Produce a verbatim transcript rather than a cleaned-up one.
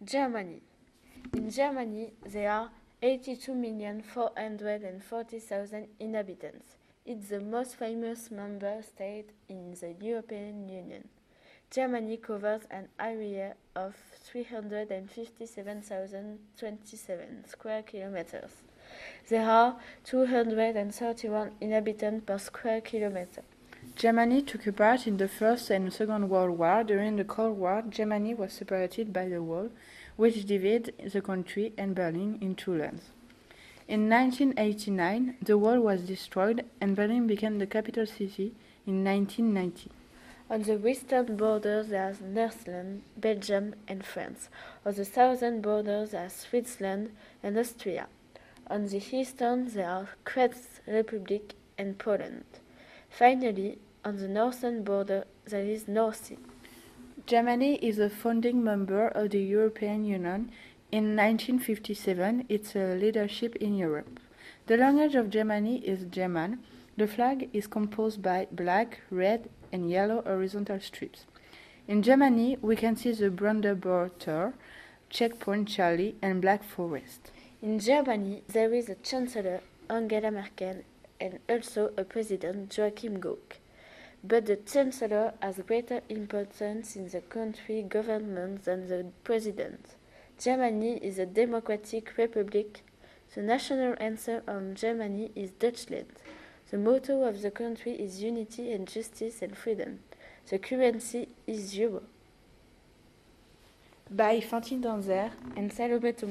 Germany. In Germany, there are eighty-two million four hundred forty thousand inhabitants. It's the most famous member state in the European Union. Germany covers an area of three hundred fifty-seven thousand twenty-seven square kilometers. There are two hundred thirty-one inhabitants per square kilometer. Germany took part in the First and Second World War. During the Cold War, Germany was separated by the wall, which divided the country and Berlin in two lands. In nineteen eighty-nine, the wall was destroyed and Berlin became the capital city in nineteen ninety. On the western border there are Netherlands, Belgium and France. On the southern border there are Switzerland and Austria. On the eastern there are Czech Republic and Poland. Finally, on the northern border there is North Sea. Germany is a founding member of the European Union. In nineteen fifty-seven, it's a leadership in Europe. The language of Germany is German. The flag is composed by black, red, and yellow horizontal strips. In Germany, we can see the Brandenburg Tor, Checkpoint Charlie, and Black Forest. In Germany, there is a Chancellor, Angela Merkel, and also a President, Joachim Gauck. But the Chancellor has greater importance in the country government than the President. Germany is a democratic republic. The national anthem of Germany is Deutschland. The motto of the country is unity and justice and freedom. The currency is euro. By Fantine Danzer and Salome